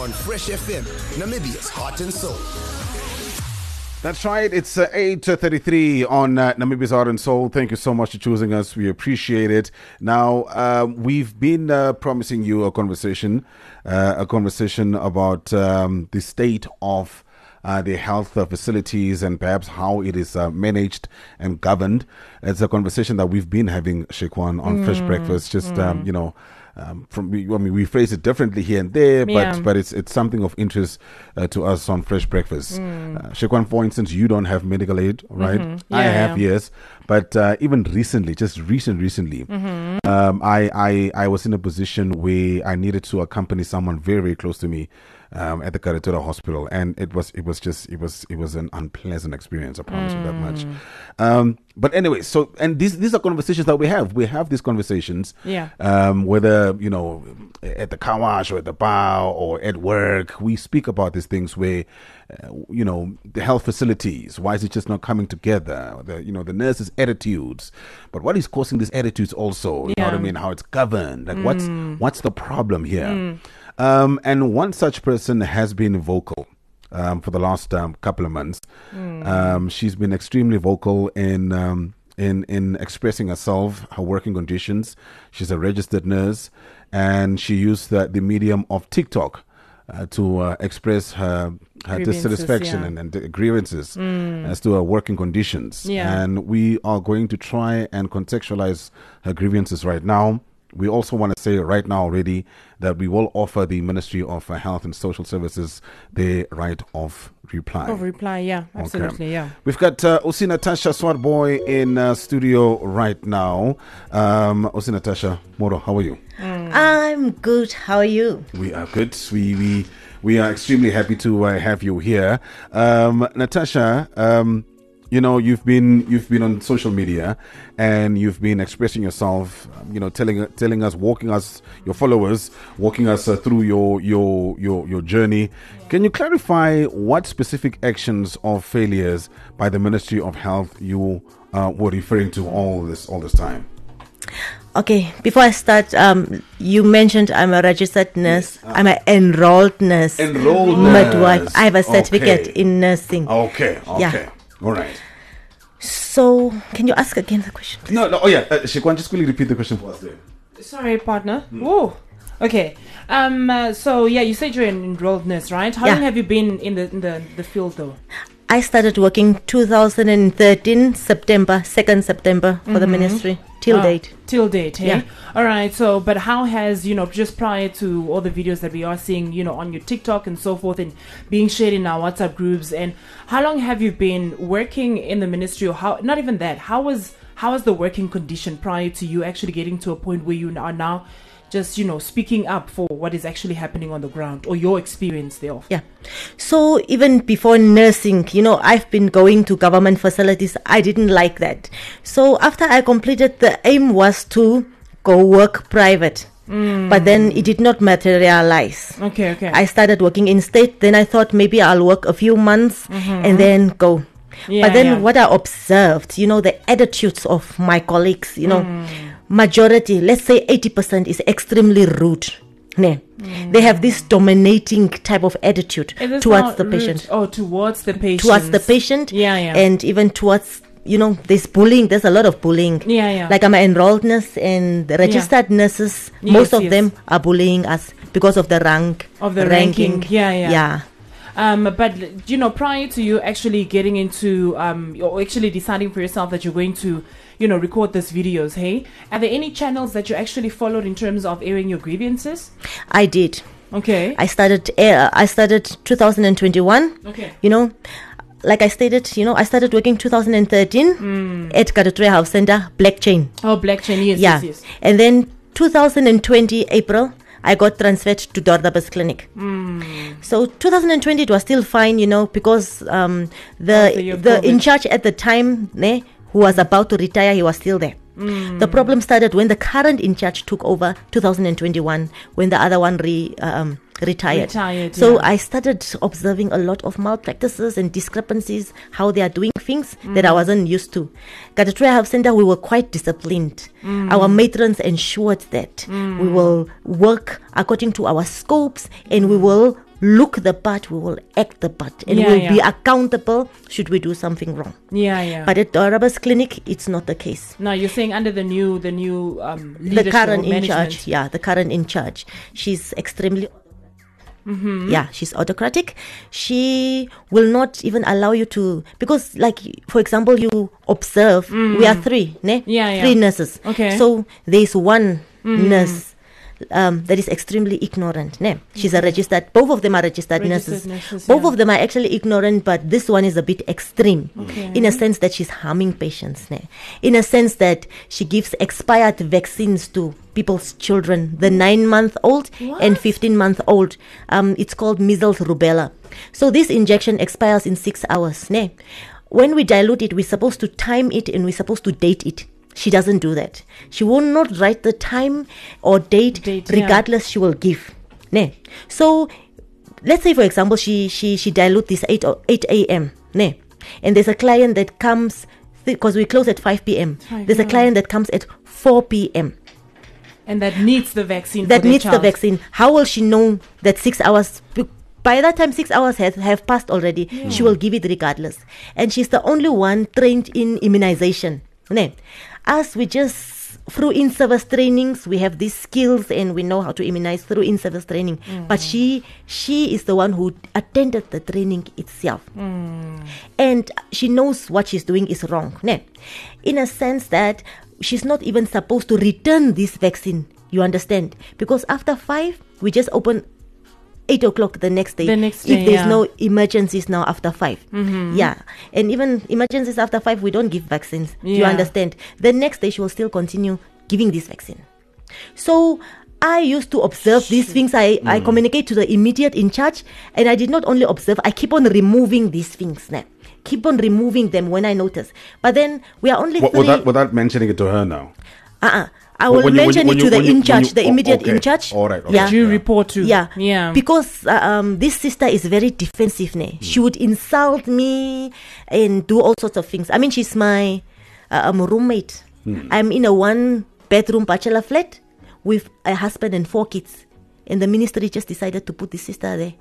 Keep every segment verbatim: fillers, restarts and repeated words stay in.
on Fresh F M, Namibia's heart and soul. That's right. It's uh, eight thirty-three on uh, Namibia's Heart and Soul. Thank you so much for choosing us. We appreciate it. Now, um, we've been uh, promising you a conversation, uh, a conversation about um, the state of uh, the health uh, facilities and perhaps how it is uh, managed and governed. It's a conversation that we've been having, Shekwan, on mm. Fresh Breakfast. Just, mm. um, you know, Um, from I mean, we phrase it differently here and there, but Yeah. but it's it's something of interest uh, to us on Fresh Breakfast. Mm. Uh, Shekwan, for instance, you don't have medical aid, right? Mm-hmm. I Yeah, have, yeah. yes, but uh, even recently, just recent, recently, Mm-hmm. um, I, I I was in a position where I needed to accompany someone very very close to me um, at the Karatura Hospital, and it was it was just it was it was an unpleasant experience. I promise you that much. Um, but anyway, so and these these are conversations that we have. We have these conversations. Yeah. Um, whether you know at the car wash or at the bar or at work, we speak about these things where uh, you know the health facilities. Why is it just not coming together? The you know the nurses' attitudes. But what is causing these attitudes also? You know what I Yeah. mean? How it's governed? Like what's what's the problem here? Um, and one such person has been vocal. Um, for the last um, couple of months, um, she's been extremely vocal in um, in in expressing herself, her working conditions. She's a registered nurse, and she used the, the medium of TikTok uh, to uh, express her her Grievances, dissatisfaction yeah. and, and the grievances as to her working conditions. Yeah. And we are going to try and contextualize her grievances right now. We also want to say right now already that we will offer the Ministry of uh, Health and Social Services the right of reply. Of reply, yeah, absolutely, Okay. yeah. We've got uh, Osi Natasha Swartboy in uh, studio right now. Um, Osi Natasha, Moro, how are you? I'm good. How are you? We are good. We we we are extremely happy to uh, have you here, um, Natasha. Um, you know, you've been you've been on social media, and you've been expressing yourself. um, You know, telling telling us, walking us, your followers, walking us uh, through your your your your journey. Can you clarify what specific actions or failures by the Ministry of Health you uh, were referring to all this all this time? Okay, before I start, um, you mentioned I'm a registered nurse. I'm an enrolled nurse. Enrolled midwife. nurse. I have a certificate Okay. in nursing. Okay, okay, Yeah. all right. So, can you ask again the question? No, no, oh yeah, uh, Shekwan, just quickly repeat the question for us there. Sorry, partner. Whoa. Okay. Um. Uh, so yeah, you said you're an enrolled nurse, right? How Yeah. long have you been in the in the, the field though? I started working two thousand thirteen, September, second September for the ministry, till Ah, date. Till date, hey? Yeah. All right. So, but how has, you know, just prior to all the videos that we are seeing, you know, on your TikTok and so forth and being shared in our WhatsApp groups, and how long have you been working in the ministry, or how, not even that, how was, how was the working condition prior to you actually getting to a point where you are now just, you know, speaking up for what is actually happening on the ground, or your experience thereof? Yeah. So even before nursing, you know, I've been going to government facilities. I didn't like that. So after I completed, the aim was to go work private. But then it did not materialize. Okay, okay. I started working in state. Then I thought maybe I'll work a few months and then go. Yeah, but then yeah. what I observed, you know, the attitudes of my colleagues, you know, majority, let's say eighty percent is extremely rude. Ne? They have this dominating type of attitude Is this towards not the rude? patient. Oh, towards the patient. Towards the patient. Yeah, yeah. And even towards, you know, there's bullying. There's a lot of bullying. Yeah, yeah. Like I'm an enrolled nurse, and the registered nurses, Yes, most of yes. them are bullying us because of the rank. Of the ranking. Yeah, yeah. Yeah. Um, but you know, prior to you actually getting into, um, or actually deciding for yourself that you're going to, you know, record these videos, hey, are there any channels that you actually followed in terms of airing your grievances? I did. Okay. I started. Uh, I started two thousand twenty-one. Okay. You know, like I stated, you know, I started working two thousand thirteen at Karatura Health Center, Black Chain. Oh, Black Chain, yes, Yeah. yes, yes. And then two thousand twenty April, I got transferred to Dordabas Clinic. So two thousand twenty, it was still fine, you know, because um, After the your the COVID. in charge at the time, ne, who was about to retire, he was still there. The problem started when the current in charge took over two thousand twenty-one, when the other one re, um, retired. Retired, so yeah. I started observing a lot of malpractices and discrepancies, how they are doing things that I wasn't used to. Karatura Health Center, we were quite disciplined. Our matrons ensured that we will work according to our scopes, and we will look the part, we will act the part, and Yeah, we'll yeah. be accountable should we do something wrong. Yeah, yeah. But at Doraba's clinic, it's not the case. no, you're saying under the new, the new um, The leadership current or in management. charge, yeah, the current in charge, she's extremely. Mm-hmm. Yeah, she's autocratic. She will not even allow you to, because, like, for example, you observe, we are three, ne? Mm. Yeah, yeah. Three nurses. Okay. So there's one Mm. nurse um, that is extremely ignorant, ne? She's a registered, both of them are registered, Registered nurses. nurses, both yeah. of them are actually ignorant, but this one is a bit extreme Okay. in a sense that she's harming patients, ne? In a sense that she gives expired vaccines to people's children, the nine month old and fifteen month old. Um, it's called measles rubella. So this injection expires in six hours. Ne? When we dilute it, we're supposed to time it and we're supposed to date it. She doesn't do that. She will not write the time or date, Date, yeah. regardless she will give. Ne? So let's say, for example, she she she dilute this eight o- eight a.m. Ne? And there's a client that comes, because we close at five p.m. Five, There's a yeah. client that comes at four p.m. And that needs the vaccine. that for their needs the child. vaccine. How will she know that six hours? b- By that time, six hours have, have passed already. She will give it regardless. And she's the only one trained in immunization. Ne? Us, we just, through in-service trainings, we have these skills and we know how to immunize through in-service training. But she she is the one who attended the training itself. And she knows what she's doing is wrong. Ne? In a sense that she's not even supposed to return this vaccine. You understand? Because after five, we just open eight o'clock the next day. The next day, if there's yeah. no emergencies now after five. Yeah. And even emergencies after five, we don't give vaccines. Do you Yeah. understand? The next day, she will still continue giving this vaccine. So I used to observe these things. I, I communicate to the immediate in charge, and I did not only observe, I keep on removing these things now. Keep on removing them when I notice. But then we are only What, three. without, without mentioning it to her now. Uh-uh. I When will you- when mention you- when it you- to the when you- in when charge, you- the oh, immediate okay. in charge. All right, okay. Yeah. Do you Yeah. report to? Yeah, Yeah. Because uh, um, this sister is very defensive. Ne? She would insult me and do all sorts of things. I mean, she's my uh, um, roommate. I'm in a one-bedroom bachelor flat with a husband and four kids, and the ministry just decided to put this sister there.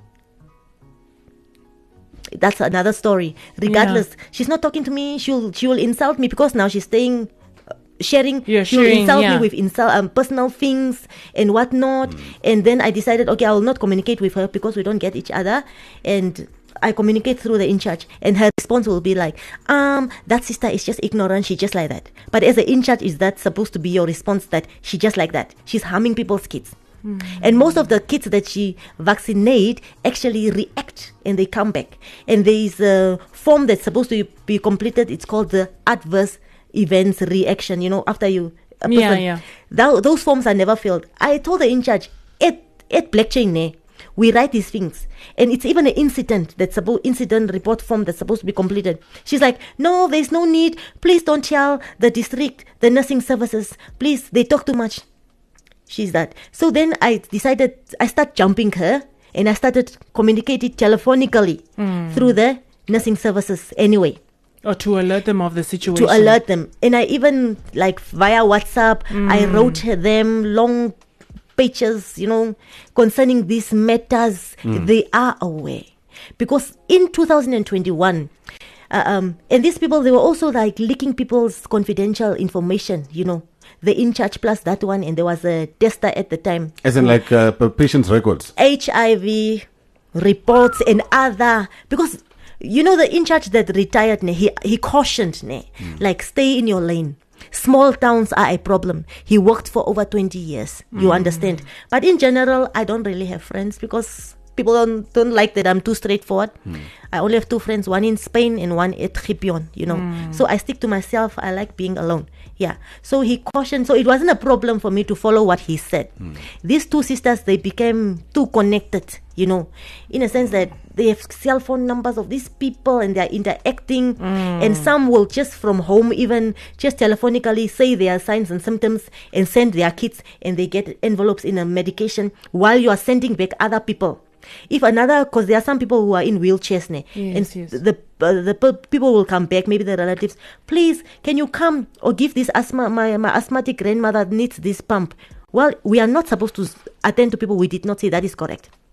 That's another story. Regardless, she's not talking to me. She'll she will insult me because now she's staying. uh, Sharing, Yeah, she'll sharing, insult yeah. me with insult um, personal things and whatnot. And then I decided, okay, I will not communicate with her because we don't get each other. And I communicate through the in charge, and her response will be like, um, that sister is just ignorant. She just like that. But as an in charge, is that supposed to be your response that she just like that? She's harming people's kids. And most of the kids that she vaccinate actually react and they come back. And there is a form that's supposed to be completed. It's called the adverse events reaction. You know, after you, a Yeah, person- yeah. Tho- those forms are never filled. I told the in charge at at blockchain, ne, we write these things, and it's even an incident that's supposed incident report form that's supposed to be completed. She's like, no, there's no need. Please don't tell the district, the nursing services. Please, they talk too much. She's that. So then I decided, I start jumping her, and I started communicating telephonically through the nursing services anyway, Or to alert them of the situation. to alert them. And I even, like, via WhatsApp, I wrote them long pages, you know, concerning these matters. They are aware. Because in two thousand twenty-one, uh, um, and these people, they were also like leaking people's confidential information, you know, the in charge plus that one, and there was a tester at the time. As in, like, uh, p- patient's records. H I V reports and other, because you know the in charge that retired, ne, he he cautioned, ne, like, stay in your lane. Small towns are a problem. He worked for over twenty years. You understand? But in general, I don't really have friends because people don't, don't like that I'm too straightforward. I only have two friends, one in Spain and one at Gipion, you know. So I stick to myself. I like being alone. Yeah. So he cautioned. So it wasn't a problem for me to follow what he said. These two sisters, they became too connected, you know, in a sense that they have cell phone numbers of these people and they're interacting. And some will just from home, even just telephonically say their signs and symptoms and send their kids, and they get envelopes in a medication while you are sending back other people. If another, because there are some people who are in wheelchairs, ne, Yes, and yes. the uh, the pe- people will come back, maybe the relatives. Please, can you come or give this asthma? My my asthmatic grandmother needs this pump. Well, we are not supposed to s- attend to people we did not say. That is correct.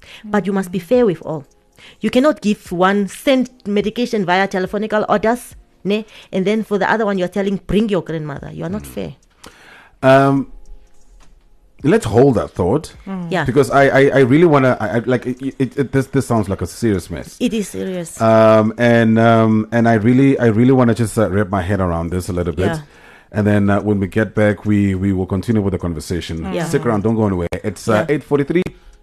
But you must be fair with all. You cannot give one, send medication via telephonical orders, ne? And then for the other one, you're telling, bring your grandmother. You are not fair. Um, let's hold that thought. Yeah. Because I, I, I really want to, I, I, like, it, it, it, this, this sounds like a serious mess. It is serious. Um, and, um, and I really, I really want to just uh, wrap my head around this a little bit. Yeah. And then uh, when we get back, we, we will continue with the conversation. Yeah. Stick around, don't go anywhere. It's uh, Yeah. eight forty-three.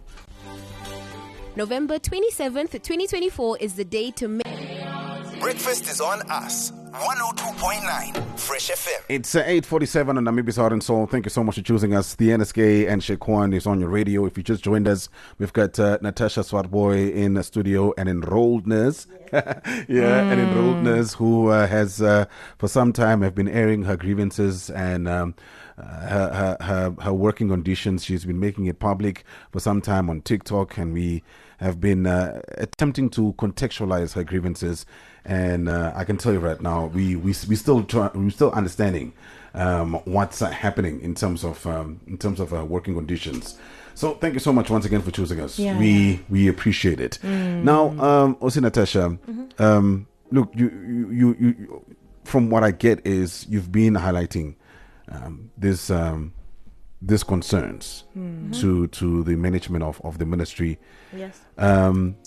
November twenty-seventh, twenty twenty-four is the day to make. Breakfast is on us. one oh two point nine Fresh F M. It's uh, eight forty-seven on Namibia's Heart and Soul. Thank you so much for choosing us. The N S K and Shekwan is on your radio. If you just joined us, we've got uh, Natasha Swartboy in the studio, an enrolled nurse. yeah, mm. an enrolled nurse who uh, has, uh, for some time, have been airing her grievances and um, uh, her, her, her, her working conditions. She's been making it public for some time on TikTok, and we have been uh, attempting to contextualize her grievances. And uh, I can tell you right now, we we we still try, we're still understanding um, what's uh, happening in terms of um, in terms of uh, working conditions. So thank you so much once again for choosing us. Yeah. We we appreciate it. Mm. Now, um, also Natasha, mm-hmm. um, look, you, you you you from what I get is you've been highlighting um, this um, these concerns mm-hmm. to to the management of, of the ministry. Yes. Um,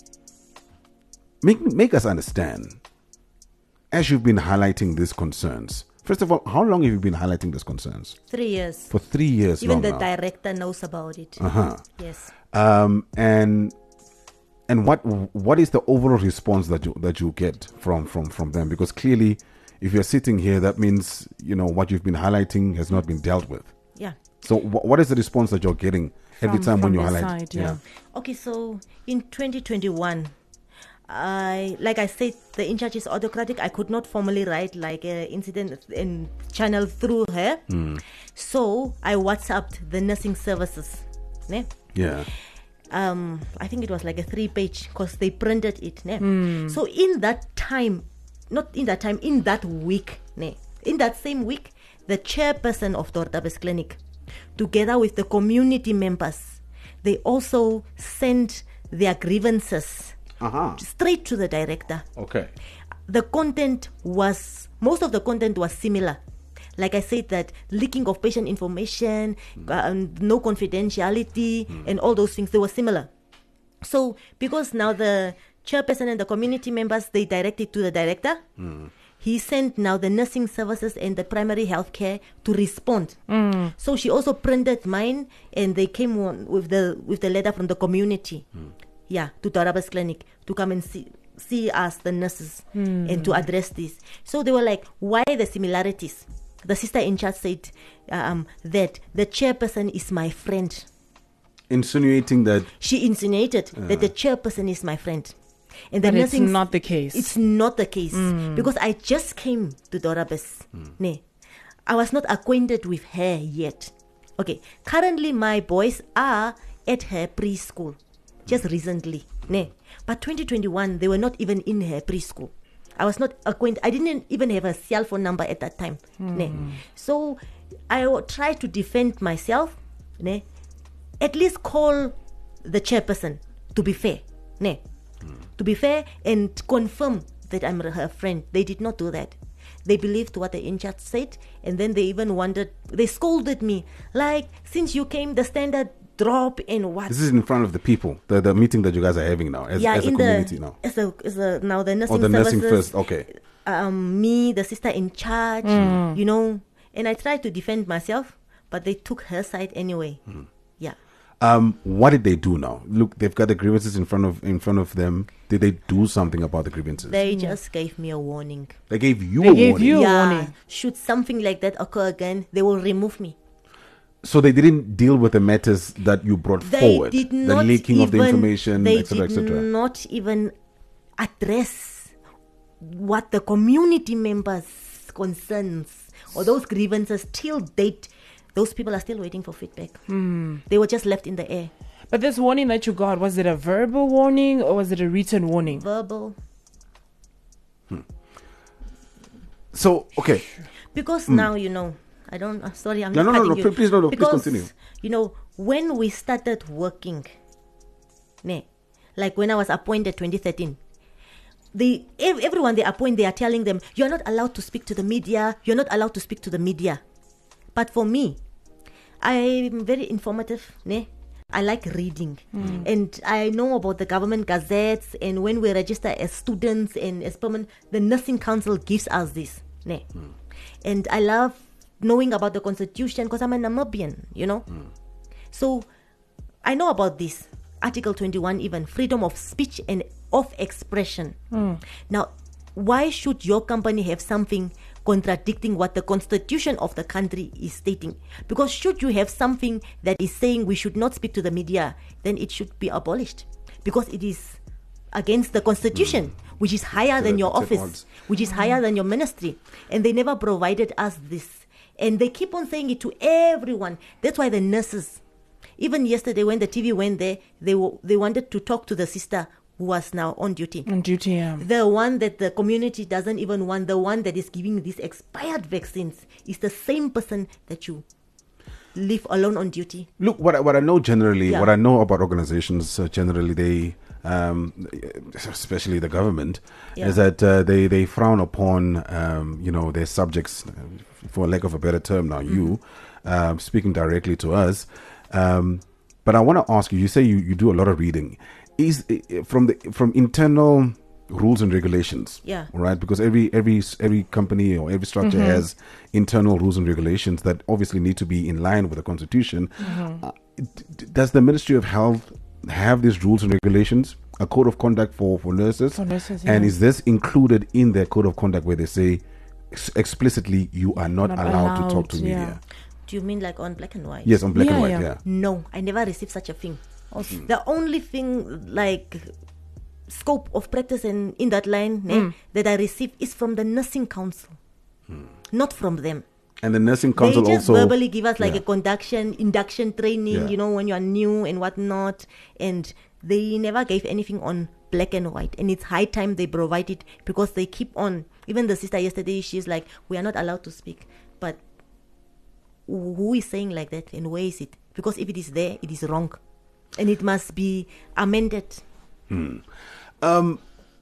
make make us understand. As you've been highlighting these concerns, first of all, how long have you been highlighting these concerns? Three years. For three years. Even long the now. director knows about it. Uh-huh. Yes. Um, and and what what is the overall response that you that you get from from from them? Because clearly, if you're sitting here, that means you know what you've been highlighting has not been dealt with. Yeah. So wh- what is the response that you're getting every From- time when from you their highlight? side, yeah. Okay, so in twenty twenty-one, I like I said, the in charge is autocratic. I could not formally write like an incident and channel through her. Mm. So I WhatsApped the nursing services. Ne? Yeah. Um, I think it was like a three-page because they printed it. Ne? Mm. So in that time, not in that time, in that week, ne? In that same week, the chairperson of Dortabes Clinic, together with the community members, they also sent their grievances Uh-huh. straight to the director. Okay. The content was, most of the content was similar. Like I said, that leaking of patient information, mm. uh, no confidentiality, mm. and all those things, they were similar. So, because now the chairperson and the community members, they directed to the director, mm. he sent now the nursing services and the primary health care to respond. Mm. So she also printed mine, and they came on with the with the letter from the community. Mm. Yeah, to Dortabes Clinic to come and see see us, the nurses, mm. and to address this. So they were like, why the similarities? The sister in charge said um, that the chairperson is my friend. Insinuating that... She insinuated uh. that the chairperson is my friend. And the but it's nursing, not the case. It's not the case. Mm. Because I just came to Dortabes. Mm. Ne. I was not acquainted with her yet. Okay, currently my boys are at her preschool. Just recently, ne? But twenty twenty-one, they were not even in her preschool. I was not acquainted. I didn't even have a cell phone number at that time, mm. ne? So I w- tried to defend myself, ne? At least call the chairperson to be fair, ne? Mm. To be fair and confirm that I'm her friend. They did not do that. They believed what the in-charge said, and then they even wondered. They scolded me like, since you came, the standard drop in what? This is in front of the people, the the meeting that you guys are having now, as, yeah, as a in community the, now. As a, as a, now the nursing or the services, nursing first, okay. Um, me, the sister in charge, mm. you know, and I tried to defend myself, but they took her side anyway. Mm. Yeah. Um, what did they do now? Look, they've got the grievances in front of in front of them. Did they do something about the grievances? They mm. just gave me a warning. They gave you they a gave warning? You yeah. a warning. Should something like that occur again, they will remove me. So they didn't deal with the matters that you brought they forward, did the not leaking even, of the information, they et cetera, et did cetera. not even address what the community members' concerns or those grievances till date. Those people are still waiting for feedback. Mm. They were just left in the air. But this warning that you got, was it a verbal warning or was it a written warning? Verbal. Hmm. So, okay. Because mm. now, you know, I don't, uh, sorry, I'm no, not no, cutting no, no, you. please, no, no, because, please continue. You know, when we started working, ne? Like when I was appointed twenty thirteen. They, ev- everyone they appoint, they are telling them, you're not allowed to speak to the media, you're not allowed to speak to the media. But for me, I'm very informative, ne? I like reading. Mm. And I know about the government gazettes, and when we register as students and as permanent, the Nursing Council gives us this, ne? Mm. And I love knowing about the constitution because I'm a Namibian, you know? Mm. So I know about this. Article twenty-one, even freedom of speech and of expression. Mm. Now, why should your company have something contradicting what the constitution of the country is stating? Because should you have something that is saying we should not speak to the media, then it should be abolished, because it is against the constitution, mm. which is higher so than your office, which is mm. higher than your ministry. And they never provided us this. And they keep on saying it to everyone. That's why the nurses, even yesterday when the T V went there, they w- they wanted to talk to the sister who was now on duty. On duty, yeah. The one that the community doesn't even want, the one that is giving these expired vaccines, is the same person that you leave alone on duty. Look, what I, what I know generally, yeah. what I know about organizations uh, generally, they, um, especially the government, yeah. is that uh, they, they frown upon, um, you know, their subjects, for lack of a better term now, mm-hmm. you, uh, speaking directly to us. Um, but I want to ask you, you say you, you do a lot of reading. Is uh, from the from internal rules and regulations, yeah, right? Because every every every company or every structure mm-hmm. has internal rules and regulations that obviously need to be in line with the constitution. Mm-hmm. Uh, d- does the Ministry of Health have these rules and regulations, a code of conduct for for nurses? For nurses, yeah. And is this included in their code of conduct where they say ex- explicitly you are not, not allowed, allowed to talk to yeah. media? Do you mean like on black and white? Yes, on black yeah, and white. Yeah. yeah. No, I never received such a thing. Mm. The only thing like scope of practice in, in that line mm. eh, that I received is from the Nursing Council, mm. not from them. And the Nursing Council they just also verbally give us like yeah. a conduction, induction training, yeah. you know, when you are new and whatnot. And they never gave anything on black and white. And it's high time they provide it, because they keep on. Even the sister yesterday, she's like, we are not allowed to speak. But who is saying like that, and where is it? Because if it is there, it is wrong, and it must be amended. Hmm. Um,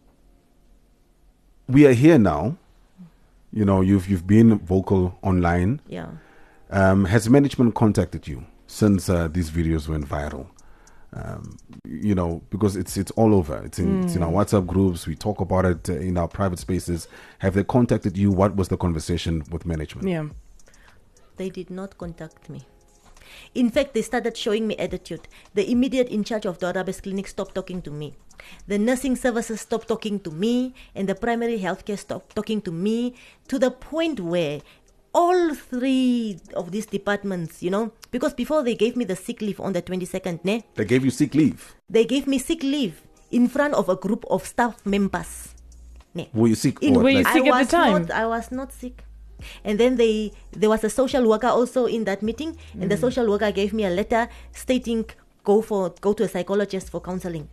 we are here now. You know, you've you've been vocal online. Yeah. Um, has management contacted you since uh, these videos went viral? Um, you know, because it's it's all over. It's in, mm. it's in our WhatsApp groups. We talk about it uh, in our private spaces. Have they contacted you? What was the conversation with management? Yeah. They did not contact me. In fact, they started showing me attitude. The immediate in charge of the Dorabes clinic stopped talking to me. The nursing services stopped talking to me, and the primary healthcare stopped talking to me, to the point where all three of these departments, you know, because before they gave me the sick leave on the twenty-second, ne? They gave you sick leave? They gave me sick leave in front of a group of staff members. Ne? Were you sick? In, were you like, sick I at the time? Not, I was not sick. And then they there was a social worker also in that meeting, mm. and the social worker gave me a letter stating go for go to a psychologist for counseling.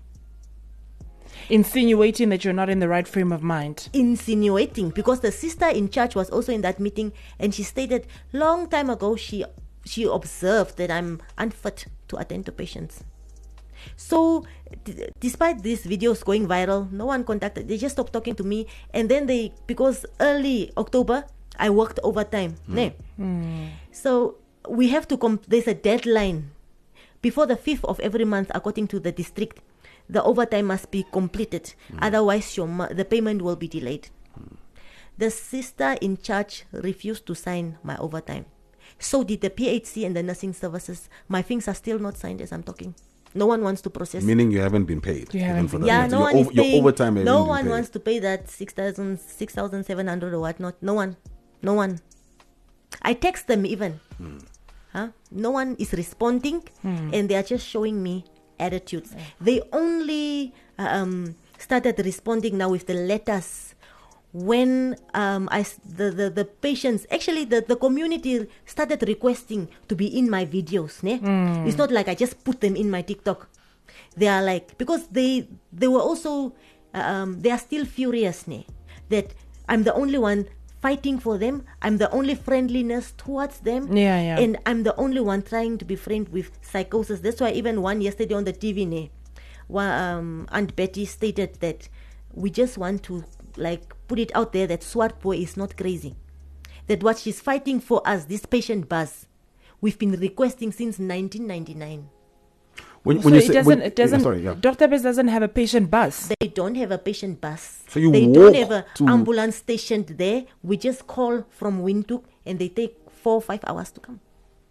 Insinuating that you're not in the right frame of mind. Insinuating, because the sister in charge was also in that meeting, and she stated long time ago she she observed that I'm unfit to attend to patients. So d- despite these videos going viral, no one contacted. They just stopped talking to me, and then they, because early October I worked overtime. Mm. Ne? Mm. So we have to, comp- there's a deadline. Before the fifth of every month, according to the district, the overtime must be completed. Mm. Otherwise, your ma- the payment will be delayed. Mm. The sister in charge refused to sign my overtime. So did the P H C and the nursing services. My things are still not signed as I'm talking. No one wants to process. Meaning you haven't been paid. You haven't for been that. Yeah, Your no one over, is paying. Your overtime no one paid. wants to pay that six thousand, six thousand seven hundred or whatnot. No one. No one. I text them even. Hmm. Huh? No one is responding, hmm. and they are just showing me attitudes. Yeah. They only um, started responding now with the letters when um, I the, the, the patients, actually the, the community started requesting to be in my videos. Ne? Hmm. It's not like I just put them in my TikTok. They are like, because they they were also um, they are still furious ne? That I'm the only one fighting for them. I'm the only friendliness towards them. Yeah, yeah. And I'm the only one trying to be friend with psychosis. That's why even one yesterday on the T V, ne, one, um, Aunt Betty stated that we just want to like put it out there that Swartboy is not crazy. That what she's fighting for us, this patient bus, we've been requesting since nineteen ninety-nine. When, So when you it say, doesn't. when, It doesn't. Yeah, sorry, yeah. Doctor Base doesn't have a patient bus. They don't have a patient bus. So you they walk don't have a to- ambulance stationed there. We just call from Windhoek and they take four or five hours to come.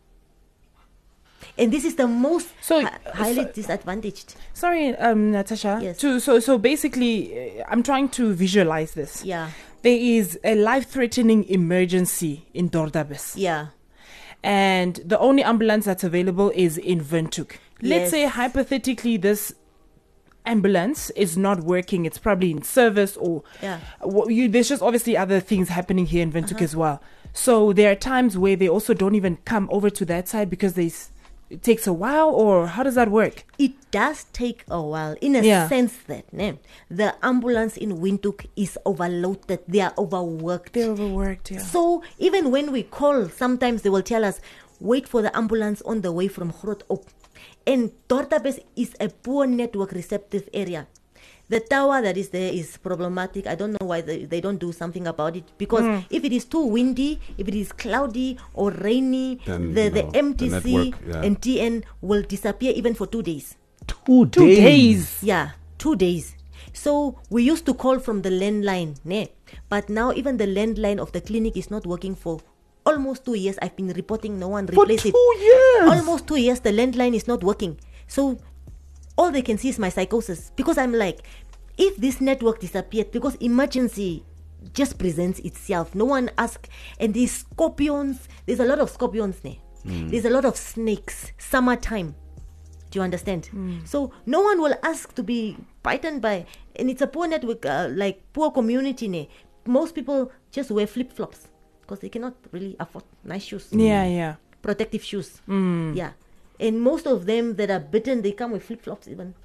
And this is the most So- hi- highly so- disadvantaged. Sorry, um, Natasha. Yes. To, so, so basically, uh, I'm trying to visualize this. Yeah, There is a life-threatening emergency in Dordabes, yeah, and the only ambulance that's available is in Windhoek. Let's Yes. say hypothetically this ambulance is not working. It's probably in service, or yeah. Wha- you, there's just obviously other things happening here in Windhoek Uh-huh. as well. So there are times where they also don't even come over to that side because they s- it takes a while, or how does that work? It does take a while, in a Yeah. sense that ne, the ambulance in Windhoek is overloaded. They are overworked. They're overworked, yeah. So even when we call, sometimes they will tell us, wait for the ambulance on the way from Grootop. And Dordabes is a poor network receptive area. The tower that is there is problematic. I don't know why they, they don't do something about it. Because if it is too windy, if it is cloudy or rainy, Then, the, you the know, the M T C network, yeah. and T N will disappear even for two days. Two, Two days. Yeah, two days. So we used to call from the landline, ne? But now even the landline of the clinic is not working for almost two years. I've been reporting no one For replaced it. two years. Almost two years, the landline is not working. So all they can see is my psychosis. Because I'm like, if this network disappeared, because emergency just presents itself. No one asks. And these scorpions, there's a lot of scorpions ne? There's a lot of snakes. Summertime. Do you understand? So no one will ask to be bitten by, and it's a poor network, uh, like poor community. Ne? Most people just wear flip flops because they cannot really afford nice shoes, Yeah, yeah. protective shoes. Yeah, and most of them that are bitten, they come with flip flops even.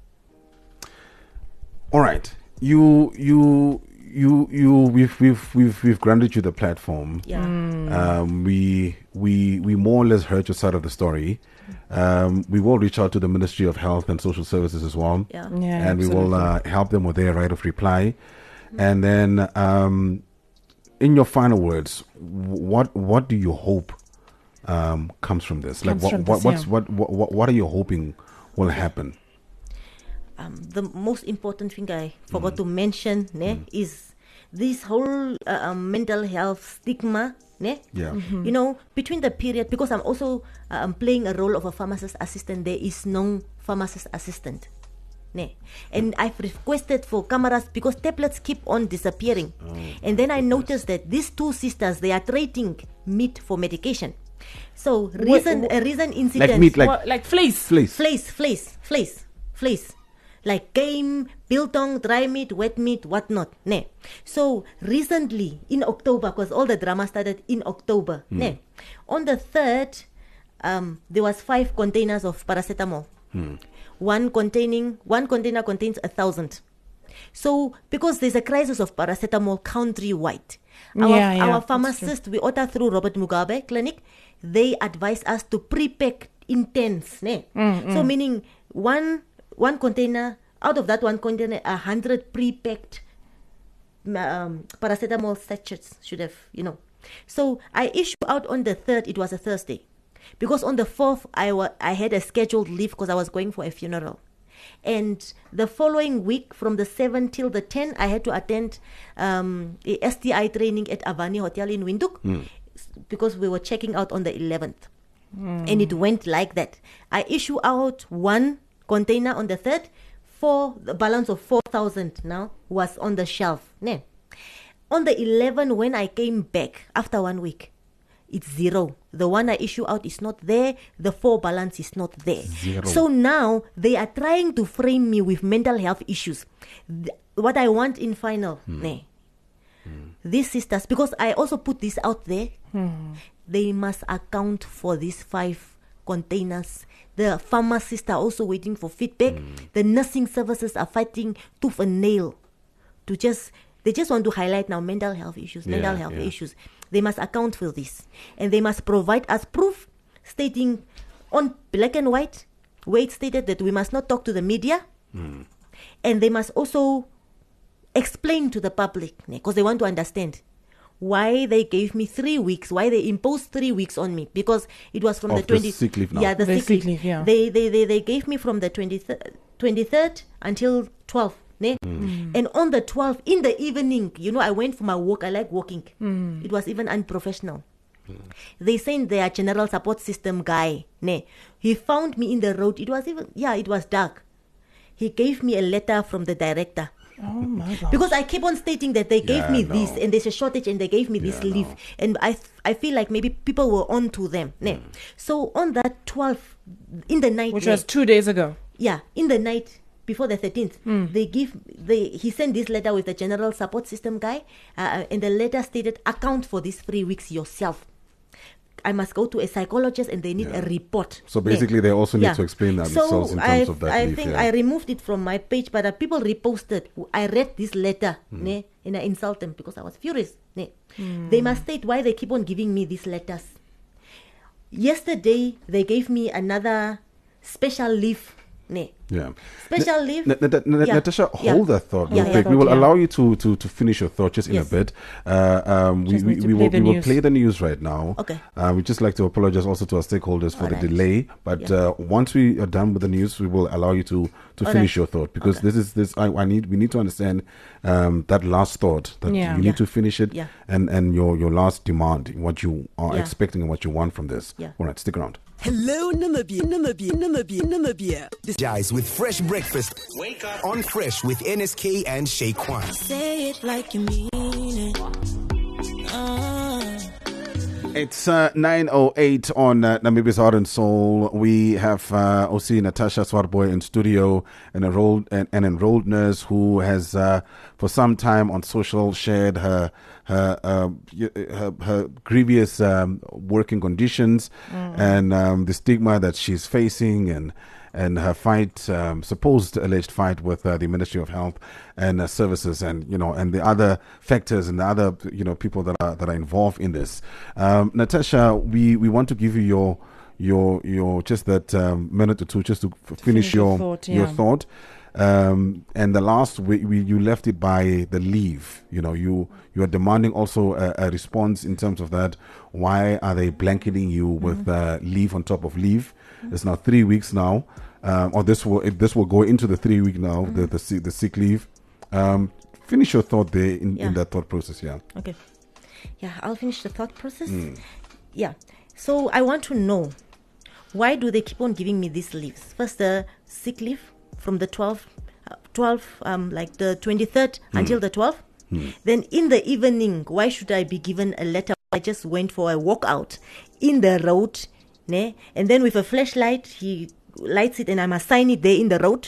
All right. You, you, you, you. We've, we've, we've, we've granted you the platform. Yeah, Um, we, we, we more or less heard your side of the story. Um, we will reach out to the Ministry of Health and Social Services as well. yeah, Yeah, and we will absolutely. uh, help them with their right of reply. And then, um, in your final words, wh- what what do you hope um, comes from this? Like, Comes what from what this, what's, yeah. what what what what are you hoping will happen? Um, the most important thing I forgot to mention ne, is this whole uh, um, mental health stigma. Ne? Yeah. You know, between the period, because I'm also uh, I'm playing a role of a pharmacist assistant, there is no pharmacist assistant. Ne? And I've requested for cameras because tablets keep on disappearing. And then I noticed that these two sisters, they are trading meat for medication. So recent, a recent incident. Like meat, like What, like fleece. fleece. Fleece, fleece, fleece, fleece. Like game, biltong, dry meat, wet meat, whatnot. Ne. So recently in October, because all the drama started in October. Ne. On the third, um, there was five containers of paracetamol. One containing one container contains a thousand. So because there's a crisis of paracetamol countrywide, our, Yeah, yeah, our that's true. pharmacist we order through Robert Mugabe Clinic, they advise us to pre-pack in tens. Ne? So meaning one one container, out of that one container, a hundred pre-packed um, paracetamol sachets should have, you know. So I issue out on the third, it was a Thursday. Because on the fourth, I, wa- I had a scheduled leave because I was going for a funeral. And the following week, from the seventh till the tenth, I had to attend um, a S T I training at Avani Hotel in Windhoek s- because we were checking out on the eleventh. And it went like that. I issue out one container on the third, for the balance of four thousand now was on the shelf. Ne? On the eleventh, when I came back after one week, it's zero. The one I issue out is not there. The four balance is not there. Zero. So now they are trying to frame me with mental health issues. Th- what I want in final, ne? These sisters, because I also put this out there, they must account for these five containers. The pharmacists are also waiting for feedback. The nursing services are fighting tooth and nail to just, they just want to highlight now mental health issues, mental Yeah, health yeah. issues. They must account for this. And they must provide us proof stating on black and white, where it stated that we must not talk to the media. Mm. And they must also explain to the public, because they want to understand why they gave me three weeks, why they imposed three weeks on me, because it was from Of the the twentieth. sick leave now. Yeah, the, The sick, sick leave. leave, yeah. They, they, they, they gave me from the twenty-third, twenty-third until twelfth. Ne? Mm. And on the twelfth, in the evening, you know, I went for my walk. I like walking. Mm. It was even unprofessional. They sent their general support system guy. Ne? He found me in the road. It was even, yeah, it was dark. He gave me a letter from the director. Oh my God. Because I keep on stating that they gave Yeah, me no. this and there's a shortage and they gave me this Yeah, leave. no. And I I feel like maybe people were on to them. Ne? So on that twelfth, in the night. Which ne, was two days ago. yeah, in the night before the thirteenth, they give they he sent this letter with the general support system guy, uh, and the letter stated, account for these three weeks yourself. I must go to a psychologist and they need Yeah. a report. So Ne? basically, they also need Yeah. to explain that So themselves in terms I, of that I leave. think yeah. I removed it from my page, but uh, people reposted. I read this letter, Hmm. ne, and I insult them because I was furious. Ne. They must state why they keep on giving me these letters. Yesterday, they gave me another special leave. Ne. Yeah. Special N- leave. N- N- N- Yeah. Natasha, Yeah. hold that thought real Yeah, quick. yeah. We will Yeah. allow you to, to, to finish your thought just in Yes. a bit. Uh, um, we Just we, need to we play will, the we will news. play the news right now. Okay. Uh, we'd just like to apologize also to our stakeholders for All the right. delay. But Yeah. uh, once we are done with the news, we will allow you to, to All finish right. your thought, because Okay. this is this. I, I need we need to understand um, that last thought that Yeah. you need Yeah. to finish it, Yeah. and and your your last demand, what you are Yeah. expecting and what you want from this. Yeah. All right, stick around. Hello, Namibia, Namibia, Namibia, Namibia. This Guys with fresh breakfast. Wake up on Fresh with N S K and Shay Kwan. Say it like you mean it. Uh. It's uh, nine oh eight on uh, Namibia's Heart and Soul. We have uh, O C Natasha Swartboy in studio, an enrolled, an, an enrolled nurse who has uh, for some time on social shared her her uh, y- her, her grievous um, working conditions and um, the stigma that she's facing, and and her fight, um, supposed alleged fight with uh, the Ministry of Health and uh, Services, and you know, and the other factors and the other you know people that are that are involved in this. Um, Natasha, we, we want to give you your your your just that um, minute or two just to, f- finish, finish your your thought, your yeah. thought. Um, and the last we, we you left it by the leave. You know, you you are demanding also a, a response in terms of that. Why are they blanketing you with uh, leave on top of leave? It's now three weeks now, um, or this will it, this will go into the three week now. The the sick, the sick leave. Um, finish your thought there in, Yeah. in that thought process. Yeah. Okay. Yeah, I'll finish the thought process. Yeah. So I want to know, why do they keep on giving me these leaves? First, the sick leave from the twelfth, uh, twelfth, um, like the twenty-third until the twelfth. Then in the evening, why should I be given a letter? I just went for a walkout in the road, ne? And then with a flashlight, he lights it and I must sign it there in the road.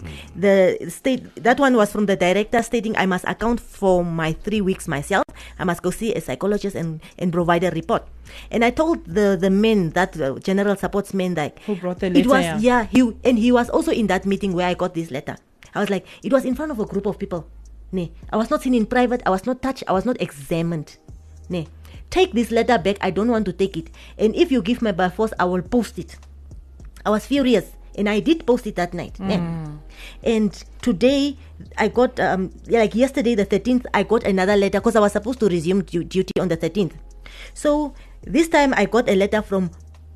The state that one was from the director stating I must account for my three weeks myself. I must go see a psychologist and, and provide a report. And I told the the men, that uh, general supports men, like Who brought the it letter, was yeah. yeah he and he was also in that meeting where I got this letter. I was like, it was in front of a group of people. Ne, I was not seen in private. I was not touched. I was not examined. Ne, take this letter back. I don't want to take it. And if you give me by force, I will post it. I was furious, and I did post it that night. Ne? And today, I got, um, like yesterday, the thirteenth, I got another letter because I was supposed to resume du- duty on the thirteenth. So this time, I got a letter from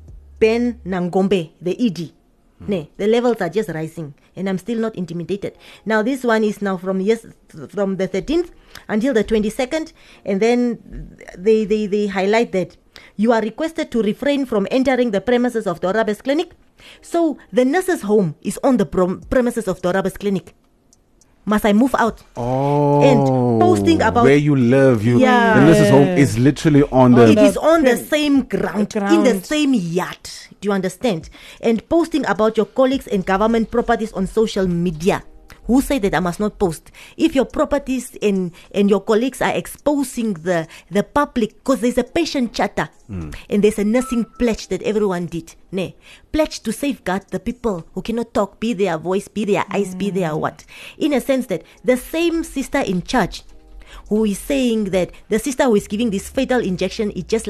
Ben Nangombe, the E D. Ne, the levels are just rising, and I'm still not intimidated. Now this one is now from yes, from the thirteenth until the twenty-second, and then they, they, they highlight that you are requested to refrain from entering the premises of the Dorabes Clinic. So the nurse's home is on the prom- premises of the Dorabes Clinic. Must I move out? Oh, And posting about- where you live, you Yeah. the nurse's home is literally on the. It the is on the prim- same ground, in the ground. same yard. Do you understand? And posting about your colleagues and government properties on social media. Who say that I must not post? If your properties and, and your colleagues are exposing the, the public, because there's a patient charter and there's a nursing pledge that everyone did. Ne? Pledge to safeguard the people who cannot talk, be their voice, be their eyes, be their what. In a sense that the same sister in charge who is saying that the sister who is giving this fatal injection is just like that.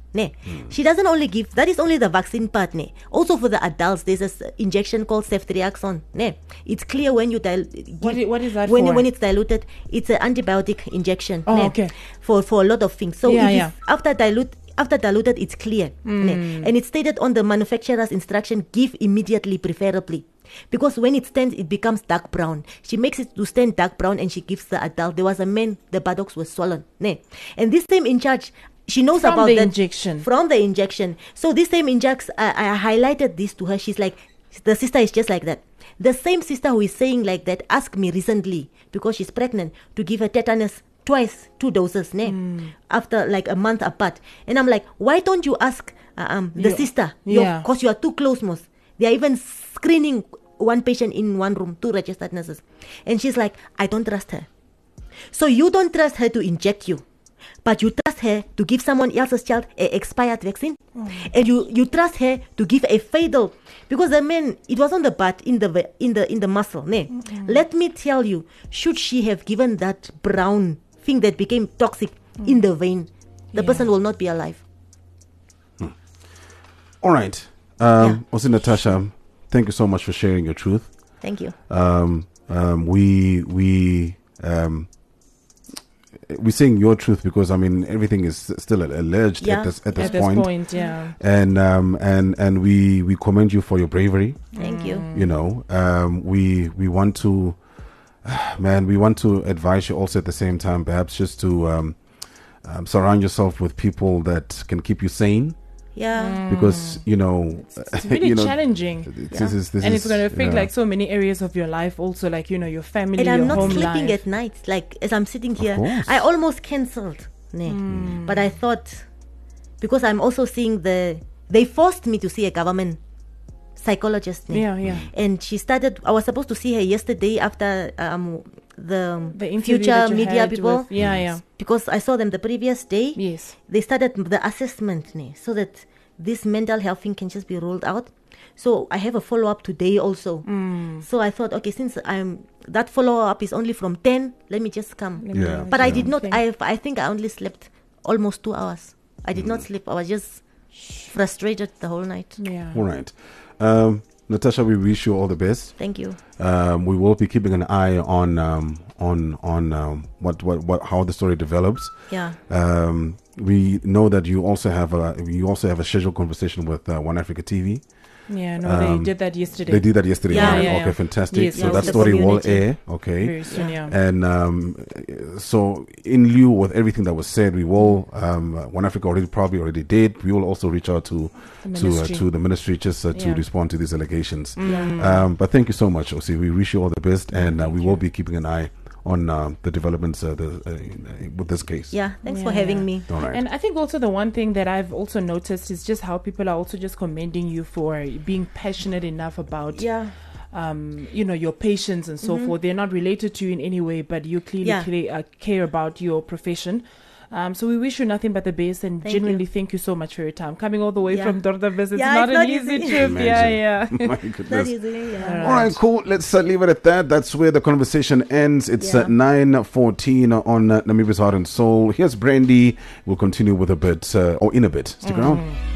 Ne? She doesn't only give, that is only the vaccine part. Ne? Also for the adults, there's an injection called ceftriaxone. Ne? It's clear when you dil- give, What i- what is that when, for? when it's diluted, it's an antibiotic injection. Oh, ne? okay. For, for a lot of things. So Yeah, it is yeah. after dilute, after diluted, it's clear. Ne? And it's stated on the manufacturer's instruction, give immediately, preferably. Because when it stands, it becomes dark brown. She makes it to stand dark brown and she gives the adult. There was a man, the buttocks were swollen. Ne? And this same in charge, she knows From about the that. injection. From the injection. So this same injects, I, I highlighted this to her. She's like, the sister is just like that. The same sister who is saying like that asked me recently, because she's pregnant, to give her tetanus twice, two doses, ne? Mm. After like a month apart. And I'm like, why don't you ask uh, um the Yeah. sister? Yeah. Because you are too close, most. They are even screening one patient in one room, two registered nurses. And she's like, I don't trust her. So you don't trust her to inject you, but you trust her to give someone else's child an expired vaccine. And you, you trust her to give a fatal, because the man, it was on the butt, in the ve- in the in the muscle. Ne? Let me tell you, should she have given that brown thing that became toxic in the vein, the Yeah. person will not be alive. All right. Um, Osi Natasha, thank you so much for sharing your truth. Thank you. Um, um, we we um, we're saying your truth because I mean everything is still alleged Yeah. at this at this At this point. point, yeah. And um, and and we we commend you for your bravery. Thank you. You know, um, we we want to, man, we want to advise you also at the same time, perhaps just to um, um, surround yourself with people that can keep you sane. Yeah. Because you know, It's really you know, challenging. This is, this and is, it's going to affect yeah. like so many areas of your life also, like, you know, your family, And your I'm not home sleeping life. at night. Like as I'm sitting here, course. I almost cancelled. Ne. But I thought, because I'm also seeing the, they forced me to see a government psychologist. Ne. Yeah, yeah. And she started, I was supposed to see her yesterday after um, the, The interview future that you media had people. with- yeah, yeah. Because I saw them the previous day. Yes. They started the assessment, ne, so that this mental health thing can just be ruled out. So I have a follow-up today also. So I thought, okay, since I'm that follow-up is only from ten, let me just come. Yeah. But I Yeah. did not, Okay. I I think I only slept almost two hours. I did not sleep. I was just frustrated the whole night. Yeah. All right. Um, Natasha, we wish you all the best. Thank you. Um, we will be keeping an eye on um, on on um, what, what what how the story develops. Yeah. Um, we know that you also have a you also have a scheduled conversation with uh, One Africa T V. Yeah, no, Um, they did that yesterday. They did that yesterday. Yeah, right? yeah, okay, yeah. fantastic. Yes, so yes, that with the story will community. air. Okay. Very soon, yeah. And um, so, in lieu with everything that was said, we will. Um, One Africa already probably already did. We will also reach out to The to uh, ministry. to the ministry just uh, to Yeah. respond to these allegations. Mm. Um, but thank you so much, Osi. We wish you all the best, and uh, we will be keeping an eye on uh, the developments uh, the, uh, with this case. Yeah. Thanks for Yeah. having me. All right. And I think also the one thing that I've also noticed is just how people are also just commending you for being passionate enough about, Yeah. um, you know, your patients and so forth. They're not related to you in any way, but you clearly Yeah. clearly, uh, care about your profession. Um, so we wish you nothing but the best, and Thank genuinely you. thank you so much for your time. Coming all the way Yeah. from Dordavis, it's Yeah, not it's an not easy easy. trip. Yeah, yeah. My That goodness. is it. Yeah. All right, cool. Let's uh, leave it at that. That's where the conversation ends. It's Yeah. uh, nine fourteen on uh, Namibia's Heart and Soul. Here's Brandy. We'll continue with a bit, uh, or in a bit. Stick around.